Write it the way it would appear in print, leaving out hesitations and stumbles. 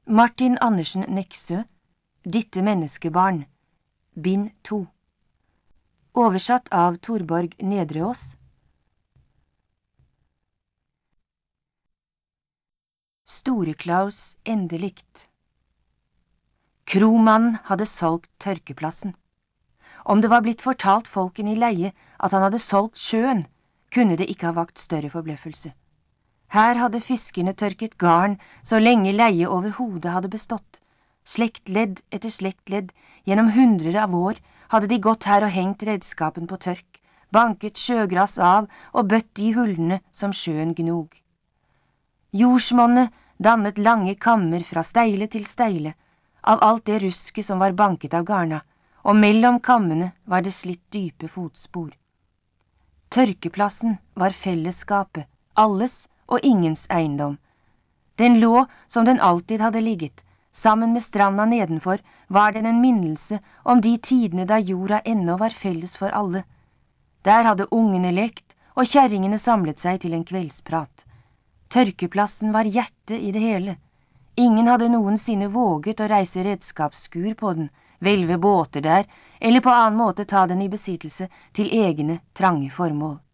Martin Andersen Nexø, Ditte menneskebarn, bind 2. Oversatt av Torborg Nedreås. Store-Klaus endelikt. Kromannen hadde solgt tørkeplassen. Om det var blitt fortalt folken i leie at han hadde solgt sjøen, kunne det ikke ha vakt større forbløffelse. Her hadde fiskerne tørket garn så lenge leie overhodet hadde bestått. Slektledd etter slektledd, gjennom hundrer av år, hadde de gått her og hengt redskapen på tørk, banket sjøgras av og bøtt de hullene som sjøen gnog. Jordsmonnet dannet lange kammer fra steile til steile, av alt det rusket som var banket av garna, og mellom kammene var det slitt dype fotspor. Tørkeplassen var fellesskapet, alles og ingens eiendom. Den lå som den alltid hadde ligget. Sammen med stranda nedenfor var den en minnelse om de tidene da jorda ennå var felles for alle. Der hadde ungene lekt, og kjerringene samlet seg til en kveldsprat. Tørkeplassen var hjertet i det hele. Ingen hadde noensinne våget å reise redskapsskur på den, hvelve båter der, eller på annen måte ta den i besittelse til egne, trange formål.